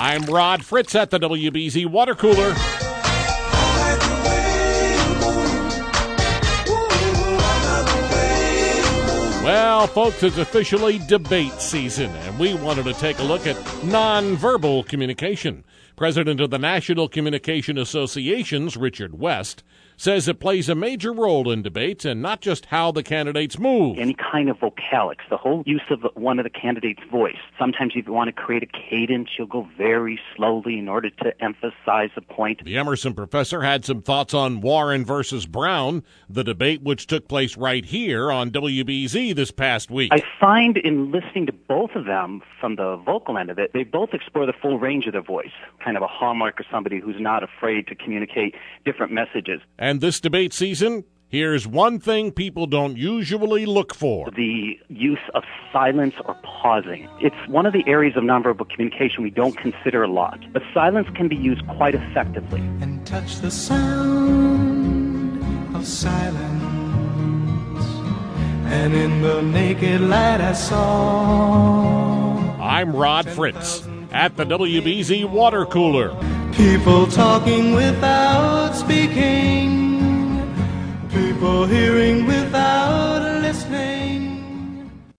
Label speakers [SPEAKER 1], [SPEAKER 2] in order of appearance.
[SPEAKER 1] I'm Rod Fritz at the WBZ Water Cooler. Well, folks, it's officially debate season, and we wanted to take a look at nonverbal communication. President of the National Communication Associations, Richard West, says it plays a major role in debates and not just how the candidates move.
[SPEAKER 2] Any kind of vocalics, the whole use of one of the candidates' voice. Sometimes if you want to create a cadence, you'll go very slowly in order to emphasize a point.
[SPEAKER 1] The Emerson professor had some thoughts on Warren versus Brown, the debate which took place right here on WBZ this past week.
[SPEAKER 2] I find in listening to both of them from the vocal end of it, they both explore the full range of their voice, kind of a hallmark of somebody who's not afraid to communicate different messages.
[SPEAKER 1] And this debate season, here's one thing people don't usually look for.
[SPEAKER 2] The use of silence or pausing. It's one of the areas of nonverbal communication we don't consider a lot. But silence can be used quite effectively.
[SPEAKER 3] And touch the sound of silence. And in the naked light I saw.
[SPEAKER 1] I'm Rod Fritz at the WBZ Water Cooler.
[SPEAKER 3] People talking without